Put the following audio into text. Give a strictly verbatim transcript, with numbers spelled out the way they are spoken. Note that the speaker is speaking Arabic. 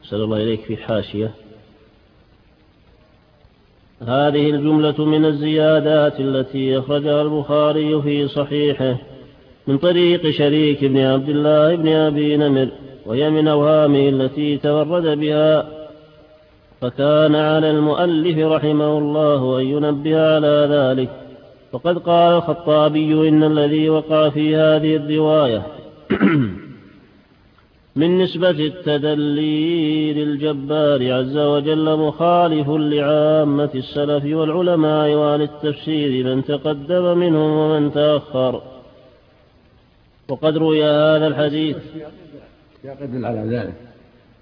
صلى الله إليك في حاشية: هذه الجملة من الزيادات التي أخرجها البخاري في صحيحه من طريق شريك بن عبد الله بن أبي نمر، وهي من أوهامه التي تفرد بها، فكان على المؤلف رحمه الله أن ينبه على ذلك. وقد قال الخطابي: إن الذي وقع في هذه الرواية من نسبة التدلي للجبار عز وجل مخالف لعامة السلف والعلماء وعن التفسير من تقدم منهم ومن تأخر. وقد روي هذا الحديث يقدل على ذلك